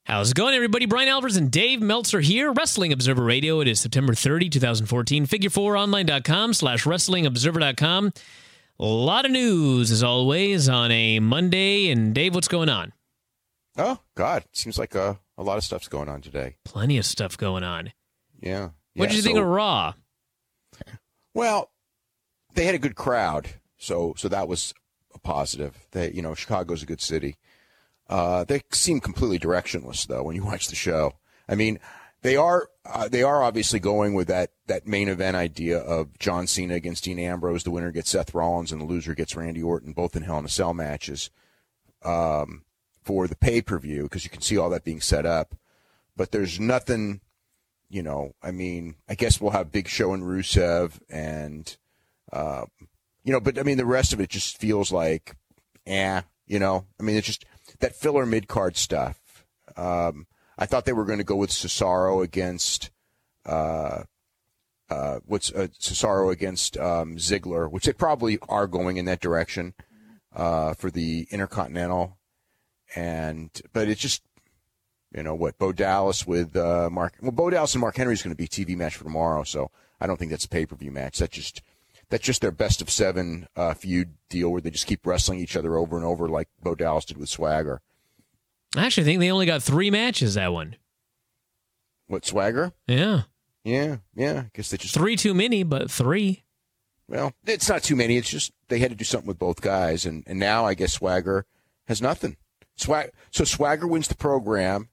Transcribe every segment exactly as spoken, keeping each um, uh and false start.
How's it going, everybody? Brian Alvarez and Dave Meltzer here. Wrestling Observer Radio. It is September thirtieth, twenty fourteen. figure four online dot com slash wrestling observer dot com. A lot of news, as always, on a Monday. And Dave, what's going on? Oh, God. Seems like a, a lot of stuff's going on today. Plenty of stuff going on. Yeah. What did yeah, you so, think of Raw? Well, they had a good crowd, so so that was a positive. They, you know, Chicago's a good city. Uh, they seem completely directionless, though, when you watch the show. I mean, they are uh, they are obviously going with that, that main event idea of John Cena against Dean Ambrose. The winner gets Seth Rollins, and the loser gets Randy Orton, both in Hell in a Cell matches um, for the pay-per-view, because you can see all that being set up. But there's nothing, you know, I mean, I guess we'll have Big Show and Rusev, and, uh, you know, but, I mean, the rest of it just feels like, eh, you know. I mean, it's just that filler mid-card stuff. Um, I thought they were going to go with Cesaro against uh, uh, what's uh, Cesaro against um, Ziggler, which they probably are going in that direction uh, for the Intercontinental. And but it's just, you know what, Bo Dallas with uh, Mark. Well, Bo Dallas and Mark Henry is going to be a T V match for tomorrow, so I don't think that's a pay-per-view match. That's just that's just their best of seven uh, feud deal where they just keep wrestling each other over and over like Bo Dallas did with Swagger. I actually think they only got three matches, that one. What, Swagger? Yeah. Yeah, yeah. I guess they just... Three too many, but three. Well, it's not too many. It's just they had to do something with both guys, and, and now I guess Swagger has nothing. Swag, so Swagger wins the program,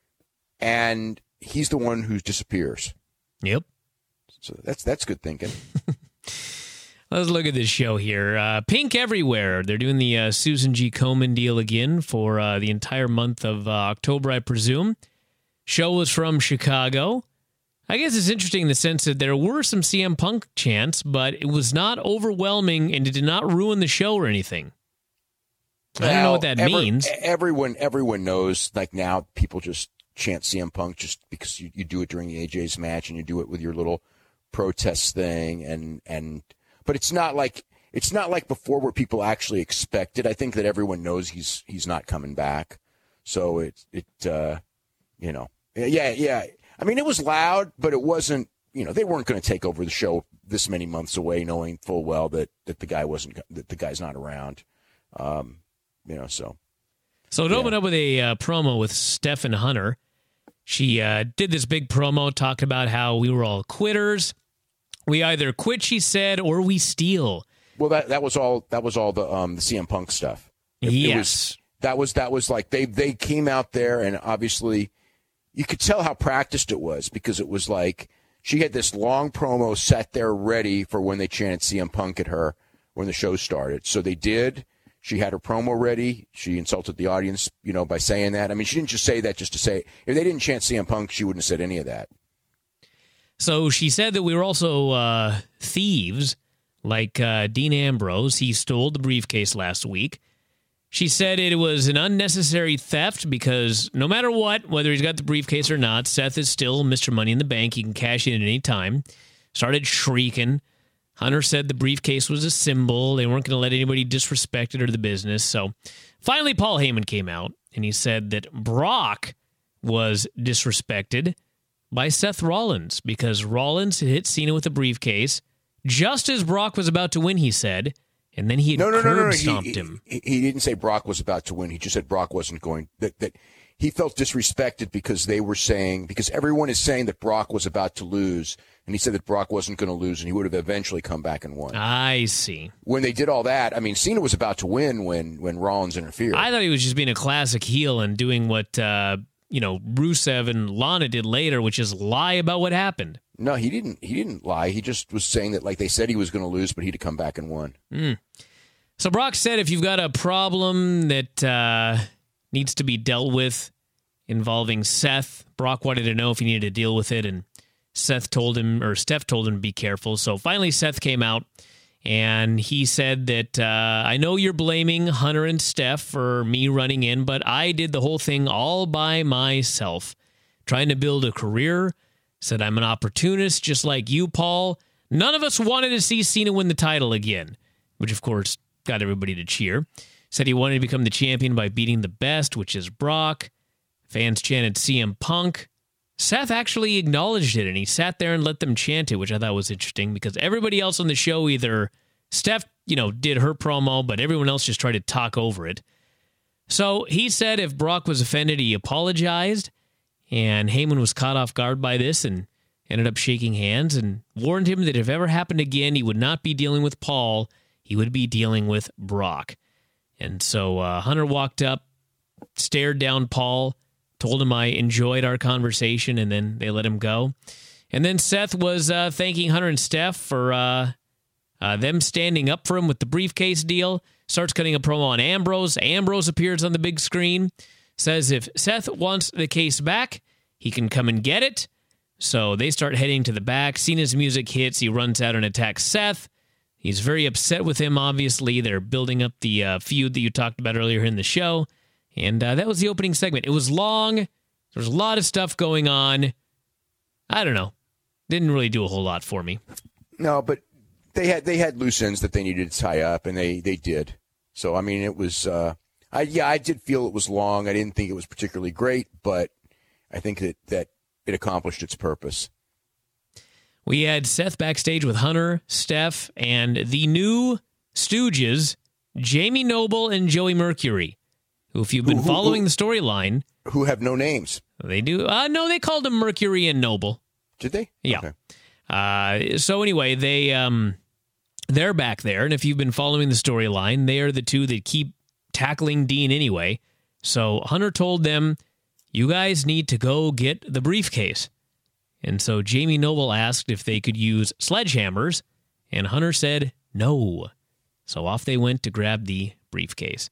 and he's the one who disappears. Yep. So that's that's good thinking. Let's look at this show here. Uh, Pink Everywhere. They're doing the uh, Susan G. Komen deal again for uh, the entire month of uh, October, I presume. Show was from Chicago. I guess it's interesting in the sense that there were some C M Punk chants, but it was not overwhelming and it did not ruin the show or anything. I don't know what that every, means. Everyone, everyone knows, like now, people just chant C M Punk just because you, you do it during the A J's match and you do it with your little protest thing, and and but it's not like it's not like before where people actually expect it. I think that everyone knows he's he's not coming back, so it it uh, you know yeah yeah. I mean, it was loud, but it wasn't. You know, they weren't going to take over the show this many months away, knowing full well that, that the guy wasn't that the guy's not around. Um, you know, so. So it yeah. opened up with a uh, promo with Stephen Hunter. She uh, did this big promo talking about how we were all quitters. We either quit, she said, or we steal. Well, that that was all. That was all the um the C M Punk stuff. It, yes. It was, that was that was like they they came out there, and obviously you could tell how practiced it was, because it was like she had this long promo set there ready for when they chanted C M Punk at her when the show started. So they did. She had her promo ready. She insulted the audience, you know, by saying that. I mean, she didn't just say that just to say. If they didn't chant C M Punk, she wouldn't have said any of that. So she said that we were also uh, thieves, like uh, Dean Ambrose. He stole the briefcase last week. She said it was an unnecessary theft because no matter what, whether he's got the briefcase or not, Seth is still Mister Money in the Bank. He can cash in at any time. Started shrieking. Hunter said the briefcase was a symbol. They weren't going to let anybody disrespect it or the business. So finally, Paul Heyman came out, and he said that Brock was disrespected by Seth Rollins because Rollins had hit Cena with a briefcase just as Brock was about to win, he said, and then he had no, no, curb no, no, no. stomped he, him. He, he didn't say Brock was about to win. He just said Brock wasn't going. That that he felt disrespected because they were saying, because everyone is saying that Brock was about to lose, and he said that Brock wasn't going to lose, and he would have eventually come back and won. I see. When they did all that, I mean, Cena was about to win when when Rollins interfered. I thought he was just being a classic heel and doing what uh, you know Rusev and Lana did later, which is lie about what happened. No, he didn't. He didn't lie. He just was saying that, like, they said he was going to lose, but he'd have come back and won. Mm. So Brock said if you've got a problem that uh, needs to be dealt with involving Seth, Brock wanted to know if he needed to deal with it, and Seth told him, or Steph told him to be careful. So finally Seth came out, and he said that, uh, I know you're blaming Hunter and Steph for me running in, but I did the whole thing all by myself, trying to build a career. Said I'm an opportunist, just like you, Paul. None of us wanted to see Cena win the title again, which, of course, got everybody to cheer. Said he wanted to become the champion by beating the best, which is Brock. Fans chanted C M Punk. Seth actually acknowledged it, and he sat there and let them chant it, which I thought was interesting because everybody else on the show, either Steph, you know, did her promo, but everyone else just tried to talk over it. So he said if Brock was offended, he apologized, and Heyman was caught off guard by this and ended up shaking hands and warned him that if it ever happened again, he would not be dealing with Paul. He would be dealing with Brock. And so uh, Hunter walked up, stared down Paul, told him I enjoyed our conversation, and then they let him go. And then Seth was uh, thanking Hunter and Steph for uh, uh, them standing up for him with the briefcase deal. Starts cutting a promo on Ambrose. Ambrose appears on the big screen. Says if Seth wants the case back, he can come and get it. So they start heading to the back. Cena's music hits. He runs out and attacks Seth. He's very upset with him, obviously. They're building up the uh, feud that you talked about earlier in the show. And uh, that was the opening segment. It was long. There was a lot of stuff going on. I don't know. Didn't really do a whole lot for me. No, but they had they had loose ends that they needed to tie up, and they, they did. So, I mean, it was, uh, I, yeah, I did feel it was long. I didn't think it was particularly great, but I think that, that it accomplished its purpose. We had Seth backstage with Hunter, Steph, and the new Stooges, Jamie Noble and Joey Mercury. Who, if you've been who, who, following who, the storyline... Who have no names. They do. Uh, no, they called them Mercury and Noble. Did they? Yeah. Okay. Uh, so anyway, they, um, they're back there, and if you've been following the storyline, they are the two that keep tackling Dean anyway. So Hunter told them, you guys need to go get the briefcase. And so Jamie Noble asked if they could use sledgehammers, and Hunter said no. So off they went to grab the briefcase.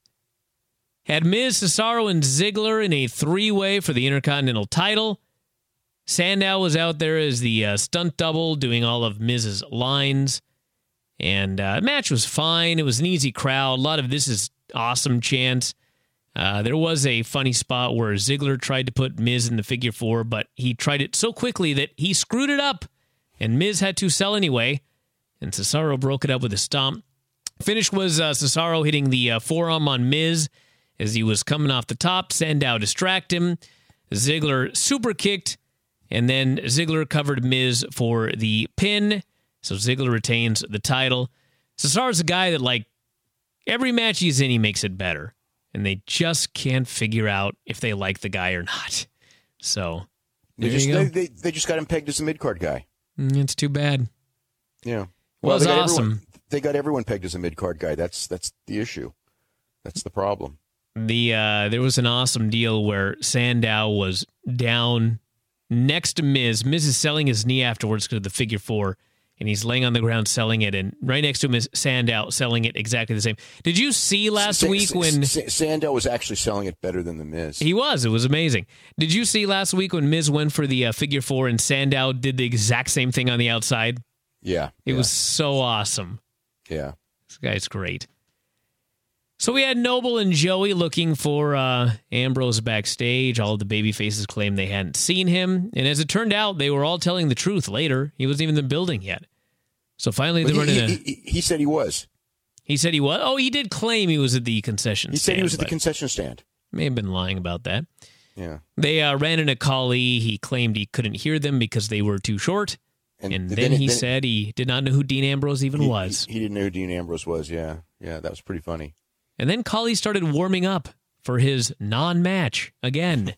Had Miz, Cesaro, and Ziggler in a three-way for the Intercontinental title. Sandow was out there as the uh, stunt double, doing all of Miz's lines. And uh, the match was fine. It was an easy crowd. A lot of this is awesome chants. Uh, there was a funny spot where Ziggler tried to put Miz in the figure four, but he tried it so quickly that he screwed it up, and Miz had to sell anyway. And Cesaro broke it up with a stomp. Finish was uh, Cesaro hitting the uh, forearm on Miz as he was coming off the top. Sandow distracted him. Ziggler super kicked, and then Ziggler covered Miz for the pin. So Ziggler retains the title. Cesaro's a guy that, like, every match he's in, he makes it better. And they just can't figure out if they like the guy or not. So they just they, they, they just got him pegged as a mid-card guy. It's too bad. Yeah. Well, it was they awesome. Everyone, they got everyone pegged as a mid-card guy. That's that's the issue. That's the problem. The uh, there was an awesome deal where Sandow was down next to Miz. Miz is selling his knee afterwards because of the figure four, and he's laying on the ground selling it, and right next to him is Sandow selling it exactly the same. Did you see last Sa- week Sa- when... Sa- Sandow was actually selling it better than the Miz. He was. It was amazing. Did you see last week when Miz went for the uh, figure four and Sandow did the exact same thing on the outside? Yeah. It yeah. was so awesome. Yeah. This guy's great. So we had Noble and Joey looking for uh, Ambrose backstage. All of the baby faces claimed they hadn't seen him. And as it turned out, they were all telling the truth later. He wasn't even in the building yet. So finally, they he, were in a... he, he, he said he was. He said he was? Oh, he did claim he was at the concession he stand. He said he was at the concession stand. May have been lying about that. Yeah. They uh, ran into Khali. He claimed he couldn't hear them because they were too short. And, and then, then he then, said he did not know who Dean Ambrose even he, was. He, he didn't know who Dean Ambrose was, yeah. Yeah, that was pretty funny. And then Khali started warming up for his non-match again.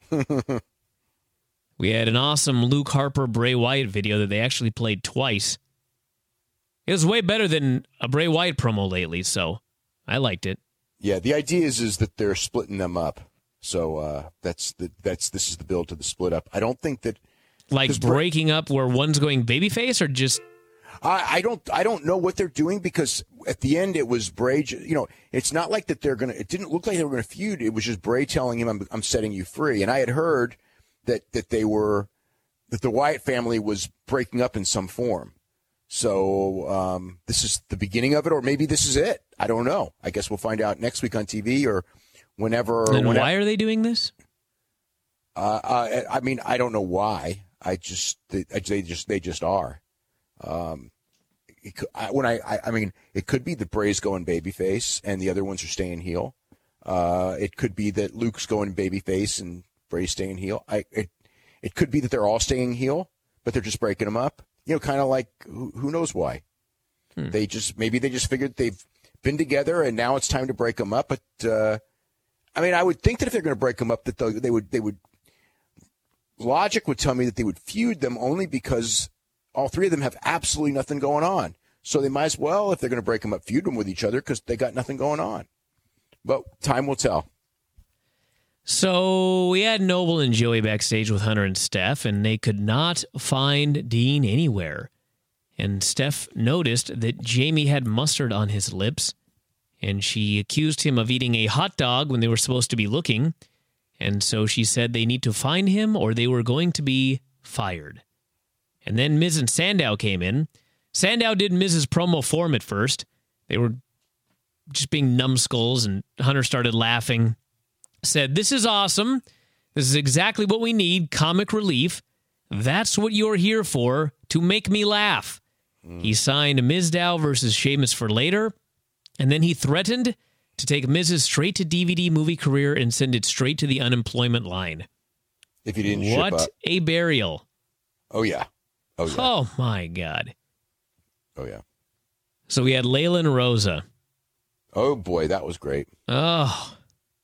We had an awesome Luke Harper Bray Wyatt video that they actually played twice. It was way better than a Bray Wyatt promo lately, so I liked it. Yeah, the idea is is that they're splitting them up. So uh, that's the that's this is the build to the split up. I don't think that like breaking Bray, up where one's going babyface or just I, I don't I don't know what they're doing because at the end it was Bray. You know, it's not like that they're gonna. It didn't look like they were gonna feud. It was just Bray telling him, "I'm I'm setting you free." And I had heard that that they were that the Wyatt family was breaking up in some form. So um, this is the beginning of it, or maybe this is it. I don't know. I guess we'll find out next week on T V or whenever. And whenever. Why are they doing this? Uh, uh, I mean, I don't know why. I just they, they just they just are. Um, it could, I, when I, I I mean, it could be that Bray's going babyface and the other ones are staying heel. Uh, it could be that Luke's going babyface and Bray staying heel. I it, it could be that they're all staying heel, but they're just breaking them up. You know, kind of like who, who knows why. Hmm. They just maybe they just figured they've been together and now it's time to break them up. But uh, I mean, I would think that if they're going to break them up, that they would they would logic would tell me that they would feud them only because all three of them have absolutely nothing going on. So they might as well, if they're going to break them up, feud them with each other because they got nothing going on. But time will tell. So we had Noble and Joey backstage with Hunter and Steph, and they could not find Dean anywhere. And Steph noticed that Jamie had mustard on his lips, and she accused him of eating a hot dog when they were supposed to be looking. And so she said they need to find him or they were going to be fired. And then Miz and Sandow came in. Sandow did Miz's promo for him at first. They were just being numbskulls, and Hunter started laughing. Said, "This is awesome. This is exactly what we need, comic relief. That's what you're here for, to make me laugh." Mm. He signed Mizdow versus Sheamus for later, and then he threatened to take Miz's straight-to-D V D movie career and send it straight to the unemployment line. If he didn't what ship up. a burial. Oh, yeah. Oh, yeah. Oh, my God. Oh, yeah. So we had Layla and Rosa. Oh, boy, that was great. Oh.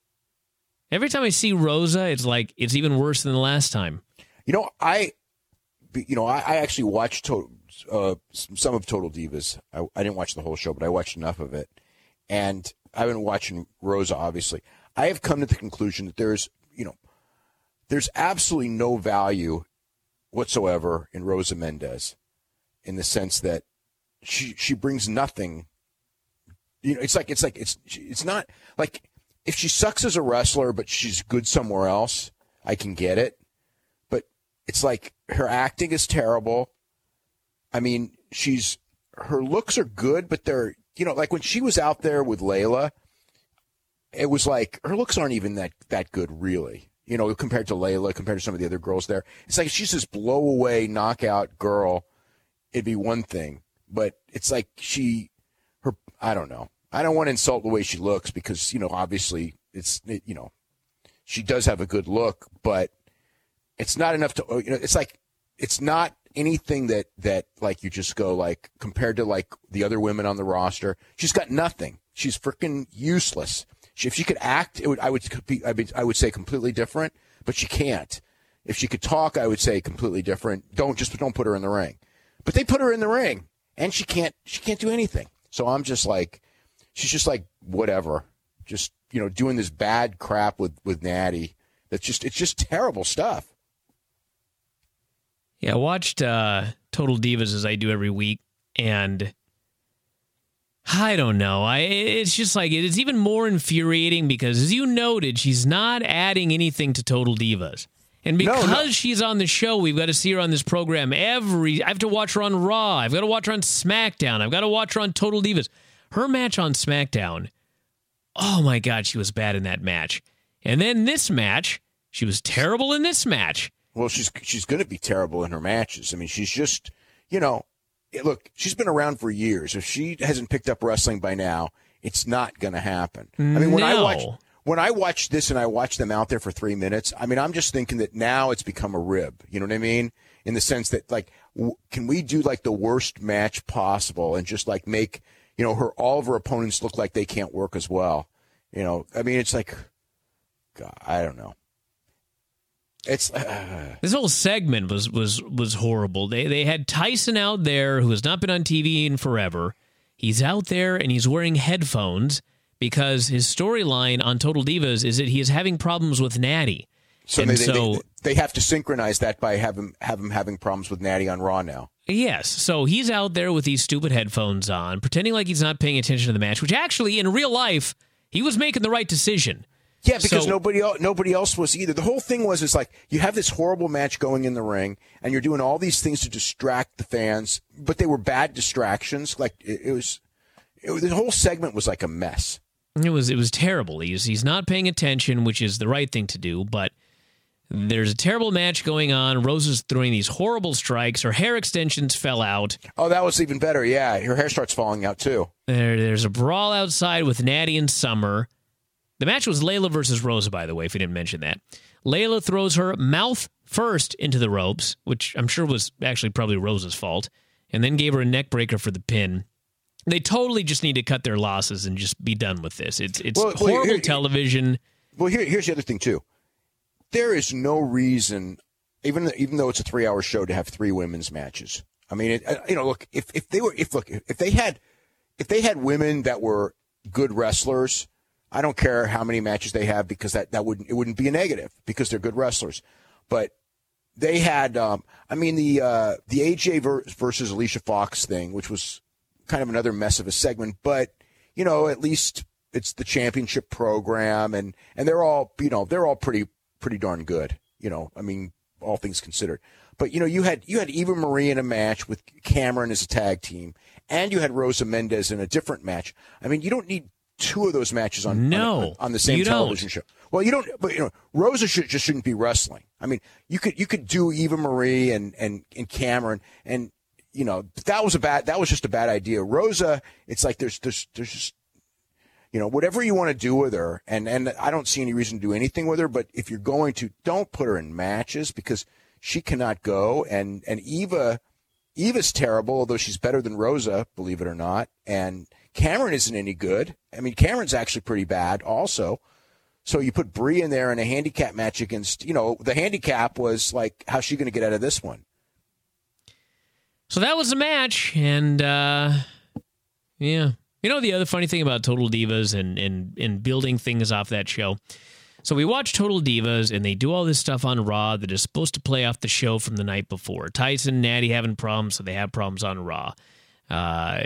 Every time I see Rosa, it's like it's even worse than the last time. You know, I, you know, I, I actually watched to, uh, some of Total Divas. I, I didn't watch the whole show, but I watched enough of it. And I've been watching Rosa, obviously. I have come to the conclusion that there's, you know, there's absolutely no value whatsoever in Rosa Mendez, in the sense that she she brings nothing. You know, it's like it's like it's it's not like. If she sucks as a wrestler, but she's good somewhere else, I can get it. But it's like her acting is terrible. I mean, she's her looks are good, but they're, you know, like when she was out there with Layla, it was like her looks aren't even that, that good, really. You know, compared to Layla, compared to some of the other girls there. It's like if she's this blow away, knockout girl, it'd be one thing. But it's like she, her, I don't know. I don't want to insult the way she looks because, you know, obviously it's, it, you know, she does have a good look, but it's not enough to, you know, it's like, it's not anything that, that like you just go like, compared to like the other women on the roster, she's got nothing. She's freaking useless. She, if she could act, it would, I would be, I would, I would say completely different, but she can't. If she could talk, I would say completely different. Don't just, don't put her in the ring, but they put her in the ring and she can't, she can't do anything. So I'm just like, she's just like, whatever, just, you know, doing this bad crap with, with Natty. That's just, it's just terrible stuff. Yeah, I watched uh, Total Divas as I do every week, and I don't know. I It's just like, it's even more infuriating because, as you noted, she's not adding anything to Total Divas. And because no, no. she's on the show, we've got to see her on this program every, I have to watch her on Raw. I've got to watch her on SmackDown. I've got to watch her on Total Divas. Her match on SmackDown, oh my God, she was bad in that match. And then this match, she was terrible in this match. Well, she's she's going to be terrible in her matches. I mean, she's just, you know, look, she's been around for years. If she hasn't picked up wrestling by now, it's not going to happen. I mean, when no. I watch when I watch this and I watch them out there for three minutes, I mean, I'm just thinking that now it's become a rib. You know what I mean? In the sense that, like, w- can we do like the worst match possible and just like make, you know, her all of her opponents look like they can't work as well. You know, I mean, it's like, God, I don't know. It's uh... this whole segment was was was horrible. They they had Tyson out there who has not been on T V in forever. He's out there and he's wearing headphones because his storyline on Total Divas is that he is having problems with Natty. So, and they, so they, they have to synchronize that by have him have him having problems with Natty on Raw now. Yes, so he's out there with these stupid headphones on, pretending like he's not paying attention to the match, which actually, in real life, he was making the right decision. Yeah, because so, nobody else, nobody else was either. The whole thing was, it's like, you have this horrible match going in the ring, and you're doing all these things to distract the fans, but they were bad distractions. Like, it, it was, it was, the whole segment was like a mess. It was, it was terrible. He's, he's not paying attention, which is the right thing to do, but there's a terrible match going on. Rosa's throwing these horrible strikes. Her hair extensions fell out. Oh, that was even better. Yeah, her hair starts falling out, too. There, there's a brawl outside with Natty and Summer. The match was Layla versus Rosa, by the way, if you didn't mention that. Layla throws her mouth first into the ropes, which I'm sure was actually probably Rosa's fault, and then gave her a neck breaker for the pin. They totally just need to cut their losses and just be done with this. It's it's well, horrible well, here, television. Well, here, here's the other thing, too. There is no reason, even even though it's a three-hour show, to have three women's matches. I mean, it, you know, look, if, if they were, if look, if they had, if they had women that were good wrestlers, I don't care how many matches they have because that, that wouldn't, it wouldn't be a negative because they're good wrestlers. But they had, um, I mean, the uh, the A J versus Alicia Fox thing, which was kind of another mess of a segment, but, you know, at least it's the championship program, and, and they're all, you know, they're all pretty, pretty darn good, you know, I mean, all things considered. But, you know, you had, you had Eva Marie in a match with Cameron as a tag team, and you had Rosa Mendez in a different match. I mean, you don't need two of those matches on, no, on, on the same television don't. show. Well, you don't, but, you know, Rosa should, just shouldn't be wrestling. I mean, you could, you could do Eva Marie and, and, and Cameron, and, you know, that was a bad, that was just a bad idea. Rosa, it's like there's, there's, there's just, you know, whatever you want to do with her, and, and I don't see any reason to do anything with her, but if you're going to, don't put her in matches because she cannot go, and, and Eva, Eva's terrible, although she's better than Rosa, believe it or not, and Cameron isn't any good. I mean, Cameron's actually pretty bad also. So you put Brie in there in a handicap match against, you know, the handicap was like, how's she going to get out of this one? So that was the match, and, uh, yeah. You know the other funny thing about Total Divas and, and, and building things off that show? So we watch Total Divas, and they do all this stuff on Raw that is supposed to play off the show from the night before. Tyson and Natty having problems, so they have problems on Raw. Uh,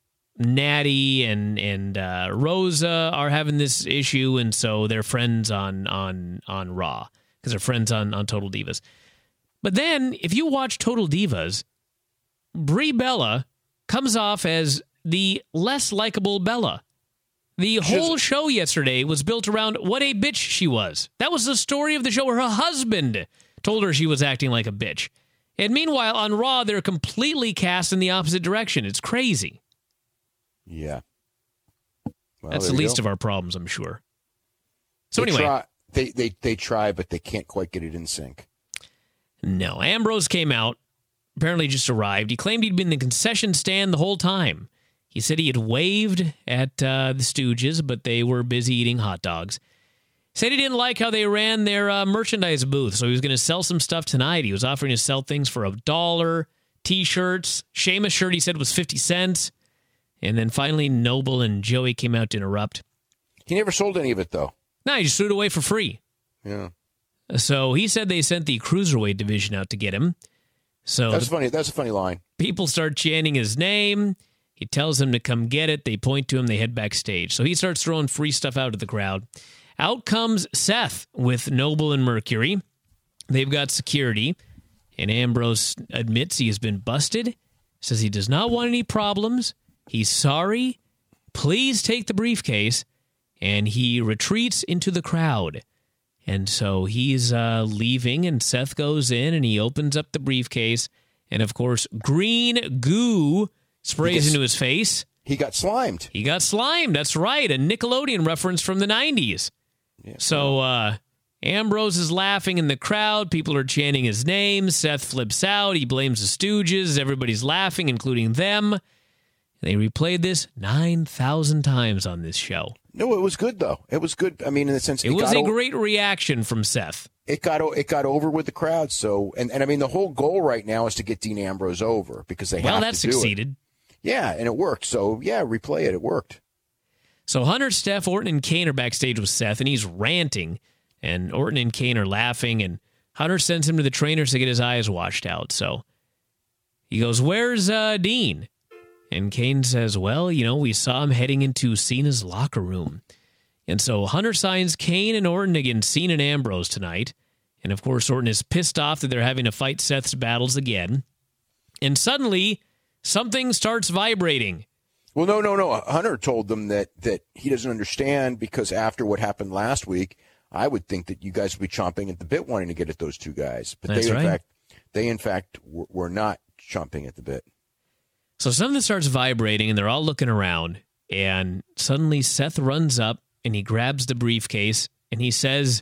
Natty and and uh, Rosa are having this issue, and so they're friends on on on Raw because they're friends on, on Total Divas. But then, if you watch Total Divas, Brie Bella comes off as the less likable Bella. The whole show yesterday was built around what a bitch she was. That was the story of the show. Her husband told her she was acting like a bitch. And meanwhile, on Raw, they're completely cast in the opposite direction. It's crazy. Yeah. Well, that's the least go. of our problems, I'm sure. So they anyway. Try, they, they, they try, but they can't quite get it in sync. No. Ambrose came out, apparently just arrived. He claimed he'd been in the concession stand the whole time. He said he had waved at uh, the Stooges, but they were busy eating hot dogs. Said he didn't like how they ran their uh, merchandise booth, so he was going to sell some stuff tonight. He was offering to sell things for a dollar, T-shirts. Sheamus shirt he said was fifty cents. And then finally Noble and Joey came out to interrupt. He never sold any of it, though. No, he just threw it away for free. Yeah. So he said they sent the Cruiserweight division out to get him. So That's funny. That's a funny line. People start chanting his name. He tells them to come get it. They point to him. They head backstage. So he starts throwing free stuff out to the crowd. Out comes Seth with Noble and Mercury. They've got security. And Ambrose admits he has been busted. Says he does not want any problems. He's sorry. Please take the briefcase. And he retreats into the crowd. And so he's uh, leaving, and Seth goes in, and he opens up the briefcase. And, of course, green goo sprays gets, into his face. He got slimed. He got slimed. That's right. A Nickelodeon reference from the nineties. Yeah. So uh, Ambrose is laughing in the crowd. People are chanting his name. Seth flips out. He blames the Stooges. Everybody's laughing, including them. They replayed this nine thousand times on this show. No, it was good, though. It was good. I mean, in the sense... It, it was a over, great reaction from Seth. It got it got over with the crowd. So, and, and I mean, the whole goal right now is to get Dean Ambrose over because they well, have that to succeeded. do it. Yeah, and it worked. So, yeah, replay it. It worked. So Hunter, Steph, Orton, and Kane are backstage with Seth, and he's ranting. And Orton and Kane are laughing, and Hunter sends him to the trainers to get his eyes washed out. So he goes, where's uh, Dean? And Kane says, well, you know, we saw him heading into Cena's locker room. And so Hunter signs Kane and Orton against Cena and Ambrose tonight. And, of course, Orton is pissed off that they're having to fight Seth's battles again. And suddenly, something starts vibrating. Well, no, no, no. Hunter told them that, that he doesn't understand because after what happened last week, I would think that you guys would be chomping at the bit wanting to get at those two guys. But That's they, in right. fact, they, in fact, were, were not chomping at the bit. So something starts vibrating, and they're all looking around. And suddenly Seth runs up, and he grabs the briefcase, and he says,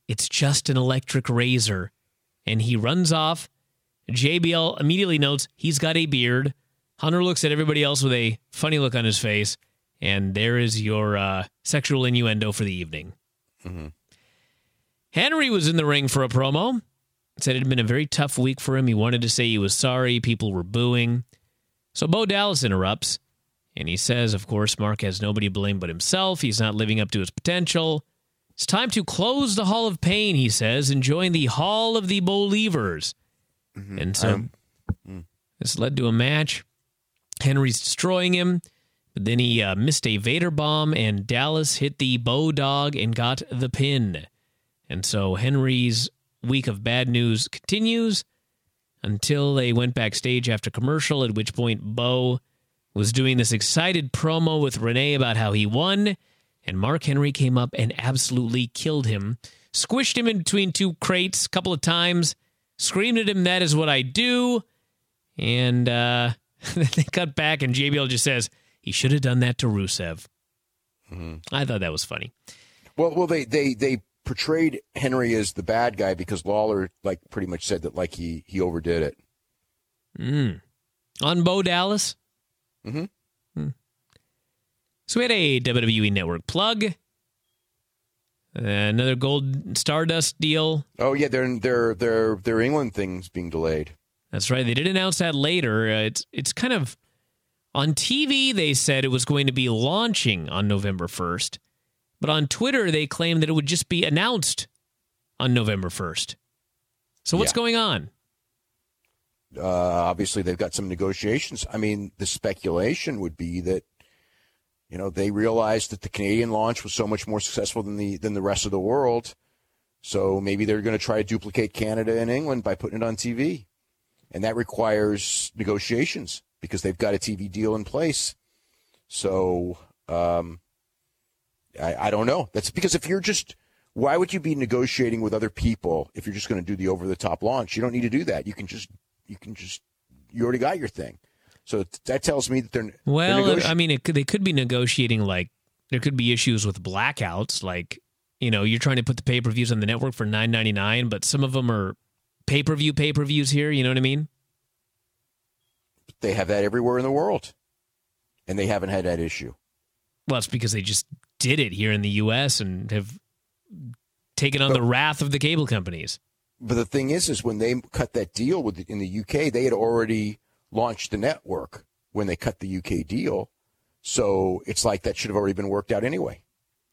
it's just an electric razor. And he runs off. J B L immediately notes he's got a beard. Hunter looks at everybody else with a funny look on his face. And there is your uh, sexual innuendo for the evening. Mm-hmm. Henry was in the ring for a promo. Said it had been a very tough week for him. He wanted to say he was sorry. People were booing. So Bo Dallas interrupts. And he says, of course, Mark has nobody to blame but himself. He's not living up to his potential. It's time to close the Hall of Pain, he says, and join the Hall of the Believers. Mm-hmm. And so um, mm. this led to a match. Henry's destroying him. But then he uh, missed a Vader bomb, and Dallas hit the Bo Dog and got the pin. And so Henry's week of bad news continues until they went backstage after commercial, at which point Bo was doing this excited promo with Renee about how he won, and Mark Henry came up and absolutely killed him, squished him in between two crates a couple of times, screamed at him, "That is what I do," and uh, they cut back, and J B L just says, he should have done that to Rusev. Mm-hmm. I thought that was funny. Well, well, they, they, they portrayed Henry as the bad guy because Lawler, like, pretty much said that, like, he, he overdid it. Mm. On Bo Dallas? Mm-hmm. Mm. So we had a W W E Network plug. Uh, another Gold Stardust deal. Oh, yeah, their, their, their, their England thing's being delayed. That's right. They did announce that later. Uh, it's it's kind of... On T V, they said it was going to be launching on November first. But on Twitter, they claimed that it would just be announced on November first. So what's yeah. going on? Uh, obviously, they've got some negotiations. I mean, the speculation would be that, you know, they realized that the Canadian launch was so much more successful than the than the rest of the world. So maybe they're going to try to duplicate Canada and England by putting it on T V. And that requires negotiations, because they've got a T V deal in place. So um, I, I don't know. That's because if you're just, why would you be negotiating with other people if you're just going to do the over-the-top launch? You don't need to do that. You can just, you can just, you already got your thing. So that tells me that they're well. They're negoti- I mean, it could, they could be negotiating, like there could be issues with blackouts. Like, you know, you're trying to put the pay-per-views on the network for nine ninety-nine, but some of them are pay-per-view pay-per-views here. You know what I mean? They have that everywhere in the world, and they haven't had that issue. Well, it's because they just did it here in the U S and have taken on but, the wrath of the cable companies. But the thing is, is when they cut that deal with in the U K, they had already launched the network when they cut the U K deal. So it's like that should have already been worked out anyway.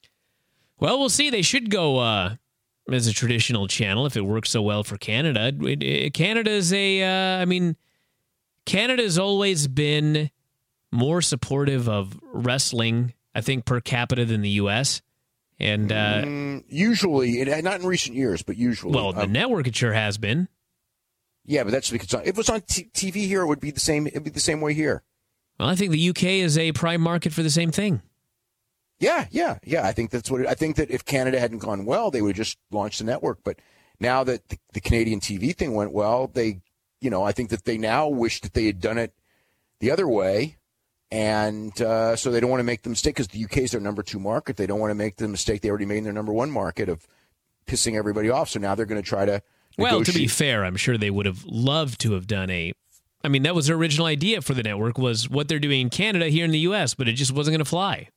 Well, we'll see. They should go uh, as a traditional channel if it works so well for Canada. It, it, Canada's a, uh, I mean... Canada's always been more supportive of wrestling, I think, per capita than the U S. And uh, mm, usually, not in recent years, but usually. Well, the um, network it sure has been. Yeah, but that's because if it was on t- T V here, it would be the same. It'd be the same way here. Well, I think the U K is a prime market for the same thing. Yeah, yeah, yeah. I think that's what. It, I think that if Canada hadn't gone well, they would have just launched the network. But now that the, the Canadian T V thing went well, they. You know, I think that they now wish that they had done it the other way, and uh, so they don't want to make the mistake because the U K is their number two market. They don't want to make the mistake they already made in their number one market of pissing everybody off. So now they're going to try to Well, negotiate. to be fair, I'm sure they would have loved to have done a I mean, that was their original idea for the network, was what they're doing in Canada here in the U S, but it just wasn't going to fly.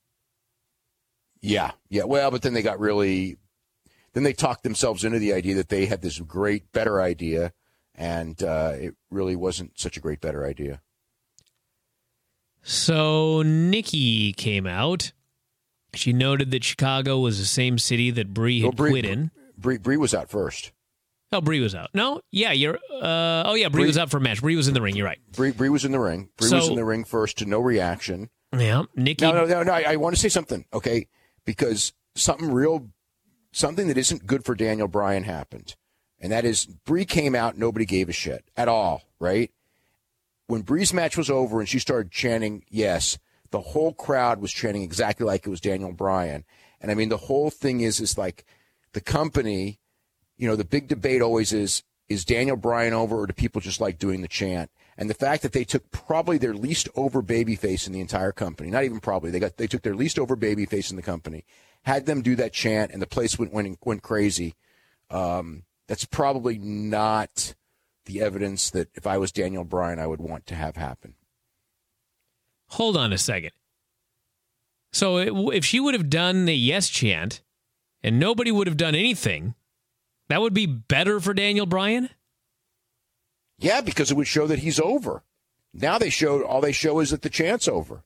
Yeah, yeah. Well, but then they got really – then they talked themselves into the idea that they had this great, better idea, and uh, it really wasn't such a great, better idea. So Nikki came out. She noted that Chicago was the same city that Brie had well, Brie, quit in. Brie, Brie was out first. Oh, Brie was out. No, yeah, you're. Uh, oh, yeah, Brie, Brie was out for a match. Brie was in the ring. You're right. Brie, Brie was in the ring. Brie so, was in the ring first to no reaction. Yeah, Nikki. No, no, no, no. I, I want to say something, okay? Because something real, something that isn't good for Daniel Bryan happened, and that is Brie came out. Nobody gave a shit at all, right? When Brie's match was over and she started chanting yes, the whole crowd was chanting exactly like it was Daniel Bryan. And I mean, the whole thing is, is like the company, you know, the big debate always is, is Daniel Bryan over, or do people just like doing the chant? And the fact that they took probably their least over babyface in the entire company, not even probably, they got they took their least over babyface in the company, had them do that chant, and the place went went, went crazy. Um, that's probably not the evidence that if I was Daniel Bryan, I would want to have happen. Hold on a second. So it, if she would have done the yes chant and nobody would have done anything, that would be better for Daniel Bryan? Yeah, because it would show that he's over. Now they show all they show is that the chant's over.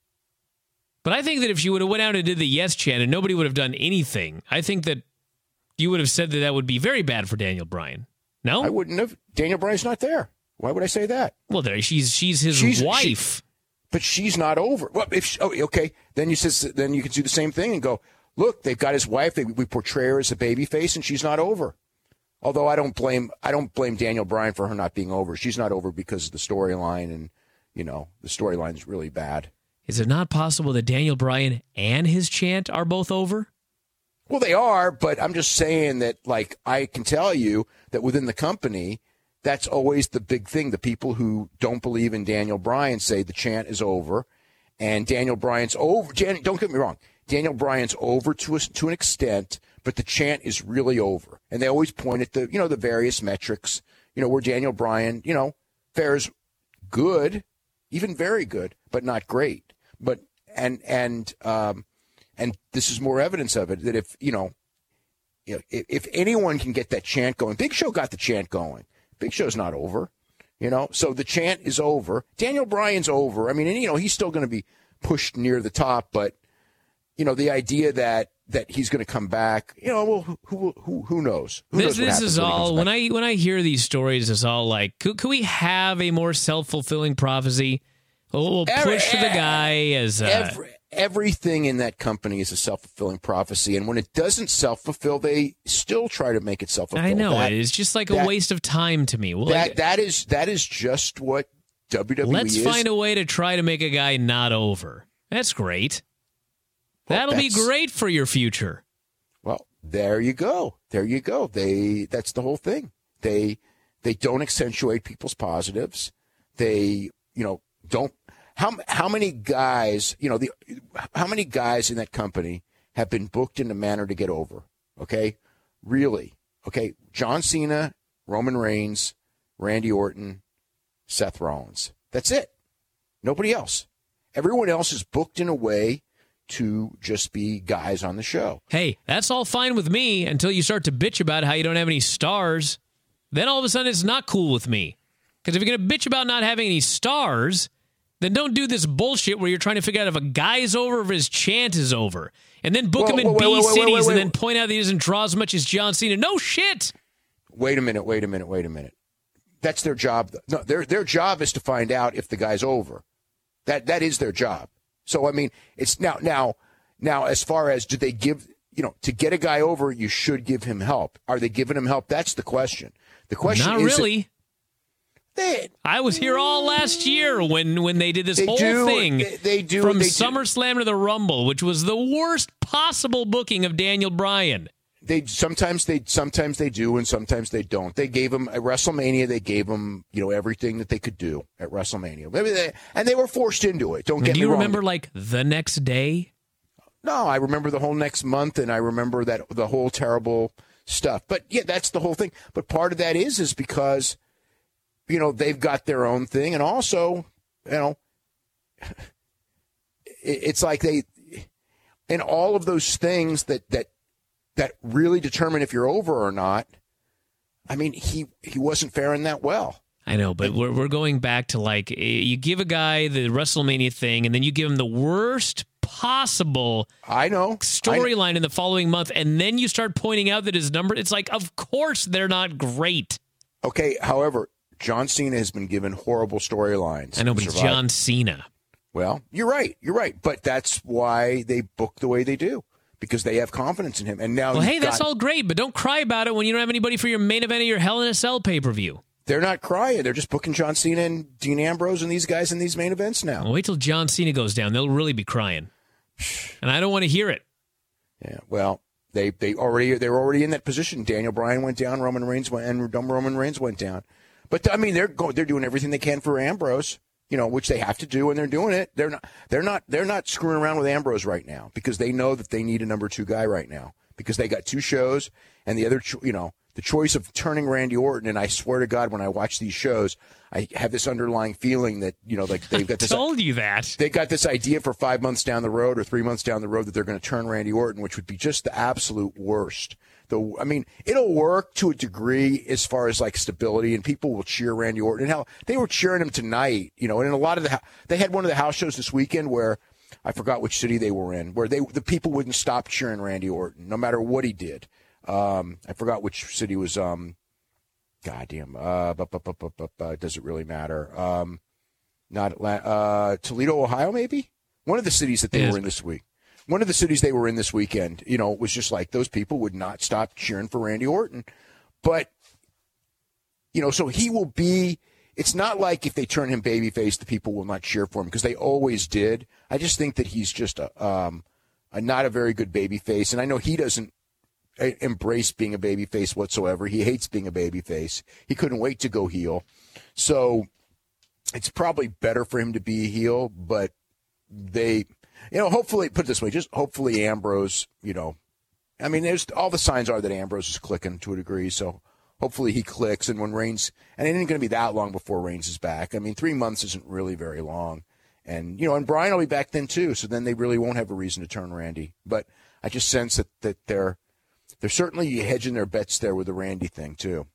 But I think that if she would have went out and did the yes chant and nobody would have done anything, I think that you would have said that that would be very bad for Daniel Bryan. No? I wouldn't have. Daniel Bryan's not there. Why would I say that? Well, there she's she's his she's, wife. She, but she's not over. Well, if she, oh, okay, then you says then you can do the same thing and go, look, they've got his wife. They, we portray her as a baby face, and she's not over. Although I don't blame I don't blame Daniel Bryan for her not being over. She's not over because of the storyline, and you know the storyline is really bad. Is it not possible that Daniel Bryan and his chant are both over? Well, they are, but I'm just saying that, like, I can tell you that within the company, that's always the big thing. The people who don't believe in Daniel Bryan say the chant is over, and Daniel Bryan's over. Don't get me wrong. Daniel Bryan's over to a, to an extent, but the chant is really over. And they always point at the, you know, the various metrics, you know, where Daniel Bryan, you know, fares good, even very good, but not great. But, and, and, um, and this is more evidence of it, that if, you know, you know if, if anyone can get that chant going, Big Show got the chant going. Big Show's not over, you know, so the chant is over. Daniel Bryan's over. I mean, and, you know, he's still going to be pushed near the top, but, you know, the idea that, that he's going to come back, you know, well, who who who knows? Who this knows this is when all when I when I hear these stories, it's all like, could, could we have a more self-fulfilling prophecy? We'll, we'll push Every, for the guy as uh, every, everything in that company is a self-fulfilling prophecy, and when it doesn't self-fulfill, they still try to make it self-fulfill. I know that, it's just like that, a waste of time to me. Well, that like, that is that is just what W W E let's is. find a way to try to make a guy not over. That's great. Well, That'll be great for your future. Well, there you go. There you go. They that's the whole thing. They they don't accentuate people's positives. They, you know, don't how how many guys, you know, the how many guys in that company have been booked in a manner to get over? Okay? Really? Okay, John Cena, Roman Reigns, Randy Orton, Seth Rollins. That's it. Nobody else. Everyone else is booked in a way to just be guys on the show. Hey, that's all fine with me until you start to bitch about how you don't have any stars. Then all of a sudden it's not cool with me. Because if you're going to bitch about not having any stars, then don't do this bullshit where you're trying to figure out if a guy's over or if his chant is over. And then book Whoa, him in wait, B wait, wait, cities wait, wait, and then wait. point out that he doesn't draw as much as John Cena. No shit! Wait a minute, wait a minute, wait a minute. That's their job. No, their their job is to find out if the guy's over. That that is their job. So I mean, it's now now now as far as do they give, you know, to get a guy over, you should give him help. Are they giving him help? That's the question. The question Not is really. They, I was here all last year when, when they did this They whole do, thing they- they do, from they do. SummerSlam to the Rumble, which was the worst possible booking of Daniel Bryan. They sometimes they sometimes they do and sometimes they don't. They gave him at WrestleMania. They gave him, you know, everything that they could do at WrestleMania. Maybe they, and they were forced into it. Don't And get do me you wrong. remember like the next day? No, I remember the whole next month, and I remember that the whole terrible stuff. But yeah, that's the whole thing. But part of that is is because, you know, they've got their own thing, and also, you know, it, it's like they, and all of those things that that that really determine if you're over or not. I mean, he he wasn't faring that well. I know, but we're we're going back to like you give a guy the WrestleMania thing, and then you give him the worst possible I know storyline in the following month, and then you start pointing out that his number. It's like, of course they're not great. Okay, however, John Cena has been given horrible storylines. I know, but it's John Cena. Well, you're right. You're right. But that's why they book the way they do, because they have confidence in him. And now, Well, hey, that's got, all great, but don't cry about it when you don't have anybody for your main event of your Hell in a Cell pay-per-view. they're not crying. They're just booking John Cena and Dean Ambrose and these guys in these main events now. Well, wait till John Cena goes down. They'll really be crying. And I don't want to hear it. Yeah, well, They they already they're already in that position. Daniel Bryan went down, Roman Reigns went, and Roman Reigns went down. But I mean, they're go, they're doing everything they can for Ambrose, you know, which they have to do, and they're doing it. They're not they're not they're not screwing around with Ambrose right now because they know that they need a number two guy right now because they got two shows and the other, you know, the choice of turning Randy Orton. And I swear to God, when I watch these shows, I have this underlying feeling that, you know, like they've got this. I told you that. They got this idea for five months down the road or three months down the road that they're going to turn Randy Orton, which would be just the absolute worst. The, I mean, it'll work to a degree as far as like stability, and people will cheer Randy Orton. And hell, they were cheering him tonight, you know. And in a lot of the, they had one of the house shows this weekend where I forgot which city they were in, where they the people wouldn't stop cheering Randy Orton no matter what he did. Um, I forgot which city was. Um, goddamn, uh, but, but, but, but, but, but does it really matter? Um, not Atlanta, uh, Toledo, Ohio, maybe one of the cities that they were in this week. One of the cities they were in this weekend, you know, was just like those people would not stop cheering for Randy Orton. But, you know, so he will be – it's not like if they turn him babyface, the people will not cheer for him because they always did. I just think that he's just a, um, a not a very good babyface. And I know he doesn't embrace being a babyface whatsoever. He hates being a babyface. He couldn't wait to go heel. So it's probably better for him to be a heel, but they – you know, hopefully, put it this way, just hopefully Ambrose, you know, I mean, there's all the signs are that Ambrose is clicking to a degree, so hopefully he clicks. And when Reigns, and it ain't going to be that long before Reigns is back. I mean, three months isn't really very long. And, you know, and Bryan will be back then too, so then they really won't have a reason to turn Randy. But I just sense that, that they're, they're certainly hedging their bets there with the Randy thing too.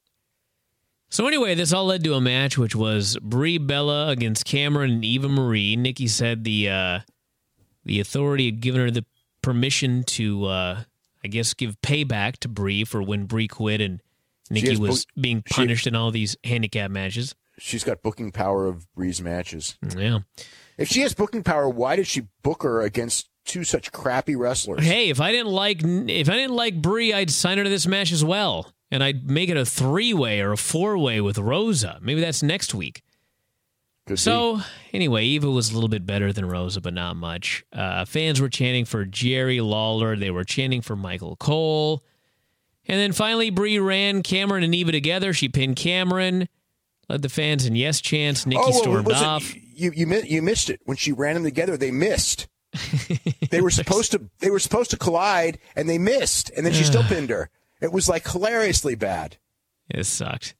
So anyway, this all led to a match, which was Brie Bella against Cameron and Eva Marie. Nikki said the, uh, The authority had given her the permission to, uh, I guess, give payback to Brie for when Brie quit and Nikki was book- being punished she, in all these handicap matches. She's got booking power of Brie's matches. Yeah. If she has booking power, why did she book her against two such crappy wrestlers? Hey, if I didn't like if I didn't like Brie, I'd sign her to this match as well, and I'd make it a three-way or a four-way with Rosa. Maybe that's next week. Could so, be. Anyway, Eva was a little bit better than Rosa, but not much. Uh, fans were chanting for Jerry Lawler. They were chanting for Michael Cole. And then finally, Brie ran Cameron and Eva together. She pinned Cameron, led the fans in yes chants. Nikki oh, stormed was off. It, you, you, you missed it. When she ran them together, they missed. They were supposed to They were supposed to collide, and they missed. And then she still pinned her. It was, like, hilariously bad. It sucked.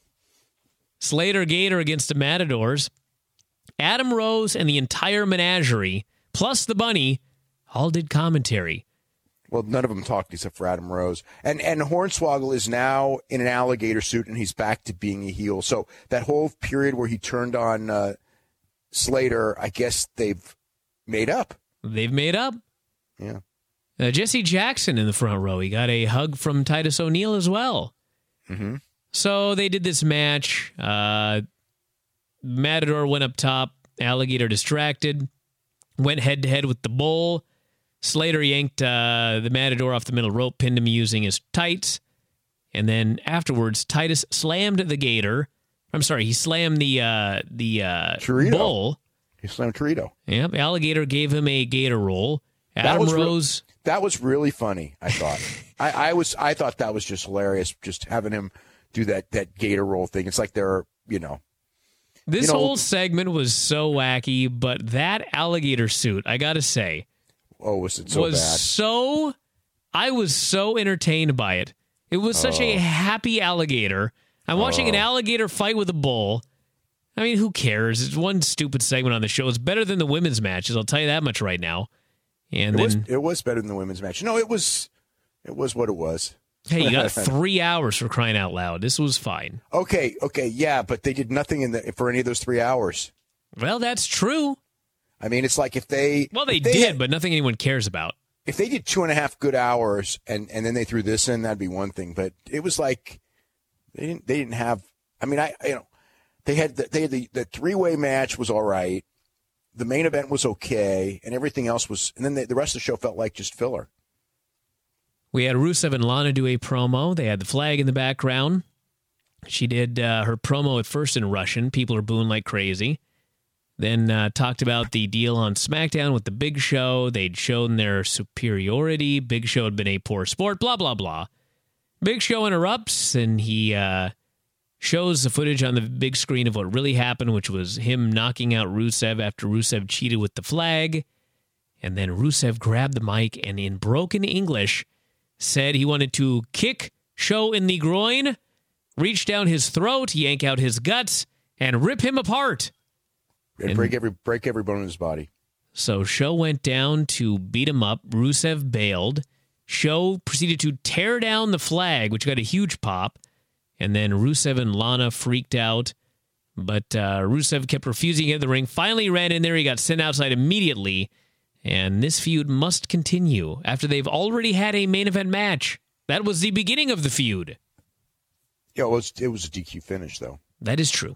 Slater Gator against the Matadors. Adam Rose and the entire menagerie, plus the bunny, all did commentary. Well, none of them talked except for Adam Rose. And and Hornswoggle is now in an alligator suit, and he's back to being a heel. So that whole period where he turned on uh, Slater, I guess they've made up. They've made up. Yeah. Uh, Jesse Jackson in the front row. He got a hug from Titus O'Neil as well. Mm-hmm. So they did this match. Uh, Matador went up top. Alligator distracted. Went head-to-head with the Bull. Slater yanked uh, the Matador off the middle rope, pinned him using his tights. And then afterwards, Titus slammed the Gator. I'm sorry, he slammed the uh, the uh, Bull. He slammed Torito. Yep, Alligator gave him a Gator roll. Adam that was Rose. Re- that was really funny, I thought. I, I was I thought that was just hilarious, just having him do that, that Gator roll thing. It's like they're, you know. This you know, whole segment was so wacky, but that alligator suit, I got to say. Oh, was it so was bad? so, I was so entertained by it. It was such oh. a happy alligator. I'm watching oh. an alligator fight with a bull. I mean, who cares? It's one stupid segment on the show. It's better than the women's matches, I'll tell you that much right now. And it, then, was, it was better than the women's match. No, it was, it was what it was. Hey, you got three hours for crying out loud. This was fine. Okay, okay, yeah, but they did nothing in the for any of those three hours. Well, that's true. I mean, it's like if they... Well, they, they did, had, but nothing anyone cares about. If they did two and a half good hours and, and then they threw this in, that'd be one thing. But it was like they didn't they didn't have... I mean, I you know, they had the, they had the, the three-way match was all right. The main event was okay, and everything else was... And then they, the rest of the show felt like just filler. We had Rusev and Lana do a promo. They had the flag in the background. She did uh, her promo at first in Russian. People are booing like crazy. Then uh, talked about the deal on SmackDown with the Big Show. They'd shown their superiority. Big Show had been a poor sport, blah, blah, blah. Big Show interrupts, and he uh, shows the footage on the big screen of what really happened, which was him knocking out Rusev after Rusev cheated with the flag. And then Rusev grabbed the mic and in broken English said he wanted to kick Show in the groin, reach down his throat, yank out his guts, and rip him apart. And, and break every break every bone in his body. So Show went down to beat him up. Rusev bailed. Show proceeded to tear down the flag, which got a huge pop. And then Rusev and Lana freaked out. But uh, Rusev kept refusing to get in the ring. Finally ran in there. He got sent outside immediately. And this feud must continue after they've already had a main event match. That was the beginning of the feud. Yeah, it was, it was a D Q finish, though. That is true.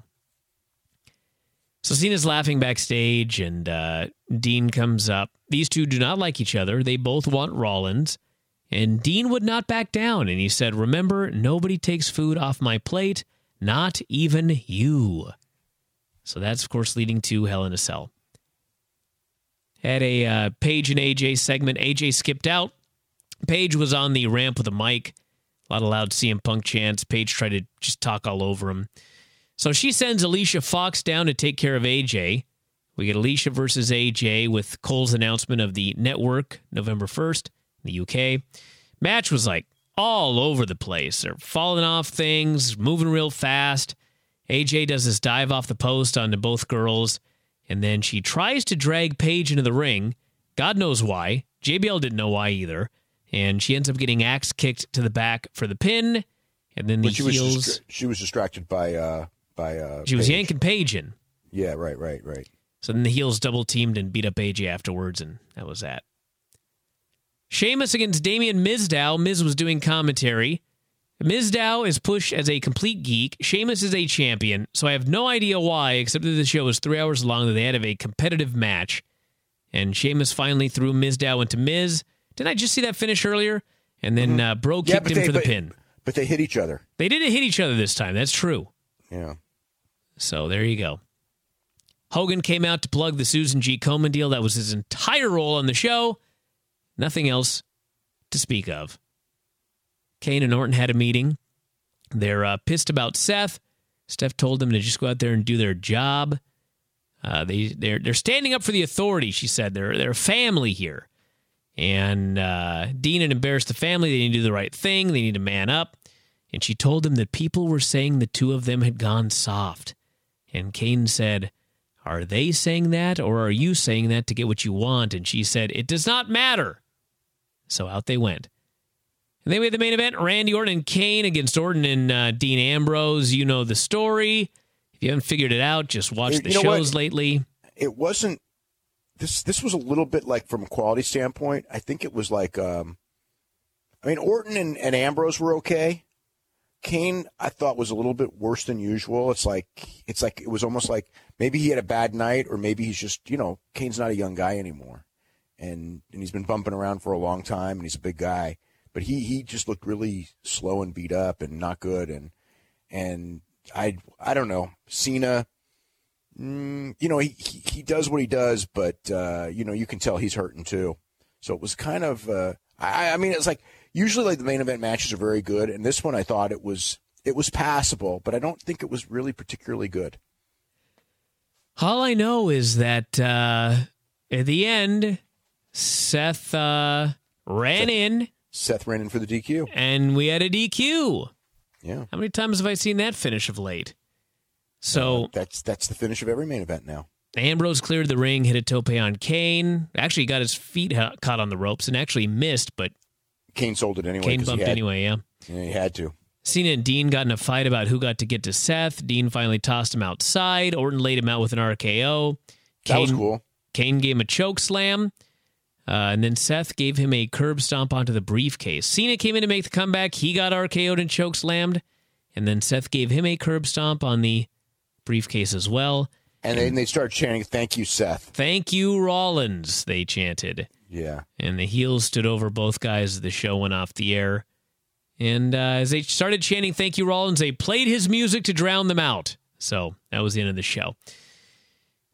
So Cena's laughing backstage, and uh, Dean comes up. These two do not like each other. They both want Rollins. And Dean would not back down. And he said, remember, nobody takes food off my plate, not even you. So that's, of course, leading to Hell in a Cell. Had a uh, Paige and A J segment. A J skipped out. Paige was on the ramp with a mic. A lot of loud C M Punk chants. Paige tried to just talk all over him. So she sends Alicia Fox down to take care of A J. We get Alicia versus A J with Cole's announcement of the network November first in the U K. Match was like all over the place. They're falling off things, moving real fast. A J does this dive off the post onto both girls, and then she tries to drag Paige into the ring. God knows why. J B L didn't know why either. And she ends up getting axe kicked to the back for the pin. And then the she heels... Was distra- she was distracted by... Uh... By, uh, she was Paige. yanking Paige in. Yeah, right, right, right. So then the heels double-teamed and beat up A J afterwards, and that was that. Sheamus against Damian Mizdow. Miz was doing commentary. Mizdow is pushed as a complete geek. Sheamus is a champion, so I have no idea why, except that the show was three hours long, that they had to have a competitive match. And Sheamus finally threw Mizdow into Miz. Didn't I just see that finish earlier? And then mm-hmm. uh, Bro yeah, kicked him they, for the but, pin. But they hit each other. They didn't hit each other this time. That's true. Yeah. So there you go. Hogan came out to plug the Susan G. Komen deal. That was his entire role on the show. Nothing else to speak of. Kane and Orton had a meeting. They're uh, pissed about Seth. Steph told them to just go out there and do their job. Uh, they they're they're standing up for the authority. She said they're they're a family here, and uh, Dean had embarrassed the family. They need to do the right thing. They need to man up. And she told them that people were saying the two of them had gone soft. And Kane said, are they saying that, or are you saying that to get what you want? And she said, it does not matter. So out they went. And then we had the main event, Randy Orton and Kane against Orton and uh, Dean Ambrose. You know the story. If you haven't figured it out, just watch the shows what? lately. It wasn't, this This was a little bit like, from a quality standpoint, I think it was like, um, I mean, Orton and, and Ambrose were okay. Kane, I thought, was a little bit worse than usual. It's like it's like it was almost like maybe he had a bad night, or maybe he's just, you know, Kane's not a young guy anymore, and and he's been bumping around for a long time, and he's a big guy, but he he just looked really slow and beat up and not good, and and I I don't know, Cena, mm, you know, he, he he does what he does, but uh, you know, you can tell he's hurting too, so it was kind of uh, I I mean it's like. Usually, like, the main event matches are very good, and this one I thought it was it was passable, but I don't think it was really particularly good. All I know is that uh, at the end, Seth uh, ran Seth, in. Seth ran in for the D Q, and we had a D Q. Yeah. How many times have I seen that finish of late? So uh, that's that's the finish of every main event now. Ambrose cleared the ring, hit a tope on Kane. Actually, got his feet caught on the ropes and actually missed, but. Kane sold it anyway. Kane bumped he had, anyway, yeah. Yeah, he had to. Cena and Dean got in a fight about who got to get to Seth. Dean finally tossed him outside. Orton laid him out with an R K O. Kane, that was cool. Kane gave him a choke slam. Uh, and then Seth gave him a curb stomp onto the briefcase. Cena came in to make the comeback. He got R K O'd and choke slammed. And then Seth gave him a curb stomp on the briefcase as well. And, and then they started chanting, thank you, Seth. Thank you, Rollins, they chanted. Yeah. And the heels stood over both guys as the show went off the air. And uh, as they started chanting, thank you, Rollins, they played his music to drown them out. So that was the end of the show.